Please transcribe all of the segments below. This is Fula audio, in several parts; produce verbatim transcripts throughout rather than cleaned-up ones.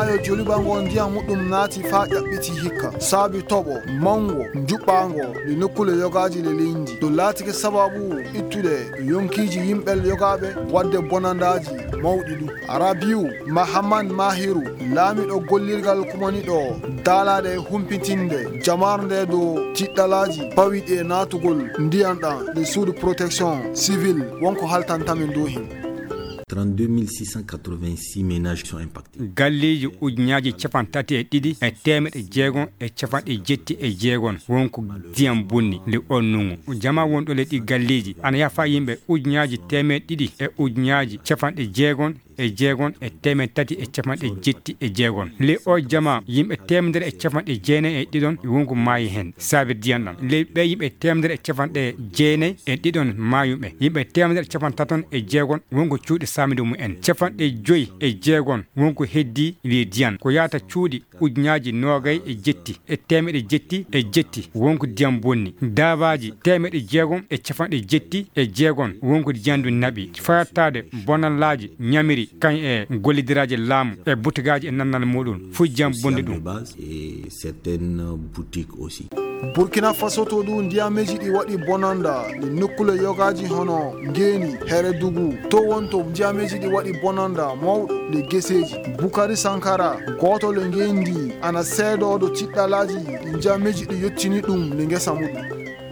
mayo jolibango ndiyam muɗum naati fa ƴaɓɓiti hikka saabi toɓo mango juɓɓango ɗe nokkule yogaji le leydi ɗo laatike sababu ittude yonkiji yimɓel yogaɓe wadde bonandaji mawɗi ɗum arabiu mahamman mahiru laamiɗo gollirgal kumaniɗo daalade humpitinde jamarde do tiɗɗalaji pawiɗe natugol ndiyam ɗam le suudu protection civile wonko haltantamin dow him trente-deux mille six cent quatre-vingt-six ménages sont impactés. galleji ujunyaji capantati e ɗiɗi e temeɗe jeegon e capanɗe jetti e jeegon wonko diyam bonni le on nungu jama wonɗo le ɗi galleji ana yafa yimɓe ujunyaji temeɗe ɗiɗi e ujunyaji capanɗe jeegon e jeegon e temen tati e capanɗe jetti e jeegon le o jama yimɓe temedere e capanɗe jeenayi e ɗiɗon wonko maayi hen saabi diyan ɗam le ɓe yimɓe temedere e capanɗe jeenayi e ɗiɗon maayuɓe yimɓe temedere e capan taton e jeegon wonko cuuɗi samide mumen capanɗe joyyi e jeegon wonko heddi le diyan ko yata cuuɗi ujunyaji nogay e jetti e temeɗe jetti e jetti wonko diyam bonni dabaji temeɗe jeegon e capanɗe jetti e jeegon wonko diyandu naɓi fayattade bonallaji ñamiri kañ e gollidiraji laamu e butigaji e nannal muɗum fu jam bonde ɗum et certaines boutiques aussi. burkina faso to du ndiyameji ɗi waɗi bonanda ɗi nokkule yogaji hono ngeni here dugu to wonto ndiyameji ɗi waɗi bonanda mawɗo ɗi geseji bukari sankara goto le ngendi ana seedoɗo tiɗɗalaji ɗi ndiyameji ɗi yettini ɗum le ngesa muɗum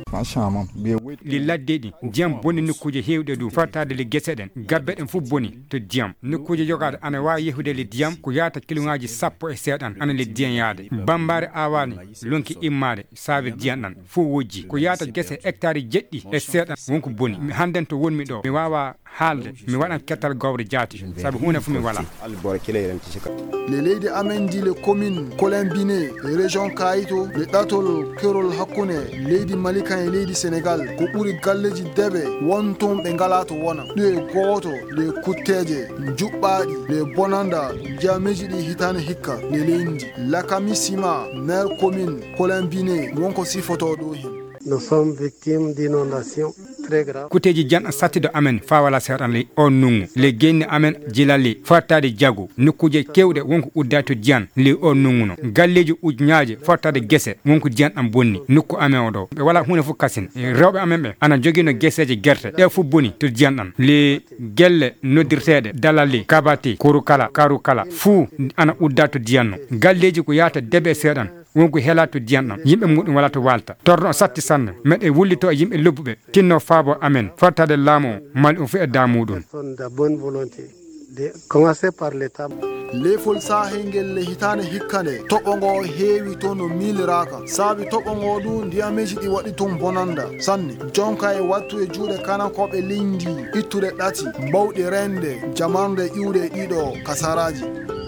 li ladde ɗi diyam bonni nokkuje hewɗe ɗum fartade le guese ɗen gabbe ɗen fof boni to diyam nokkuje jogade ana wawi yehude le diyam ko yata kiloŋaji sappo e seeɗan ana le diyam yaade bambare awani lonki immade saabe diyam ɗan fof wojji ko yata guese hectare jeɗɗi e seeɗan wonko boni hannden to wonmi ɗo mi wawa haalde mi waɗan kettal gawre jaati saabu hunde fof mi wala le leydi amen di le commune Colombine le région Kayito le ɗatol kerol hakkunde leydi Malika e leydi Sénégal ko ɓuri galleji debe wonton ɓe ngala to wona ɗo e goto le kutteje juɓɓaɗi le bonanda jameji ɗi hitane hikka le leydi Lakami Sima maire commune Colombine wonko sifoto ɗo hen. Nous sommes victimes d'inondations très graves. kuteji jan sattido amen fa wala seeɗan le on nungu le genni amen jilali fortade jago nokkuje kewɗe wonko uddato diyan le on nungu no galleji ujunyaje fortade gese wonko diyan ɗam bonni nokku amen o ɗo ɓe wala hunde fof kasin rewɓe amen ɓe ana joguino gueseje gerte ɗe fof boni to diyan ɗam le gelle noddirteɗe dalali kabati korukala karukala fuu ana uddato diyan no galleji ko yata debe seeɗan wonko hela to diyan ɗam yimɓe muɗum wala to walta torno satti sanne meɗe wullito e yimɓe lobbuɓe tinno faabo amen fortade laamu mal o fu e damuɗum lefol sahengel le hitane hikkande toɓo ngo heewi to no miiliraka saabi toɓo ngo du ndiyameji ɗi waɗi ton bonanda sanne jonka e wattu e juuɗe kanankoɓe leydi ittude ɗati mbawɗi rende jamarde iwde ɗiɗo kasaraji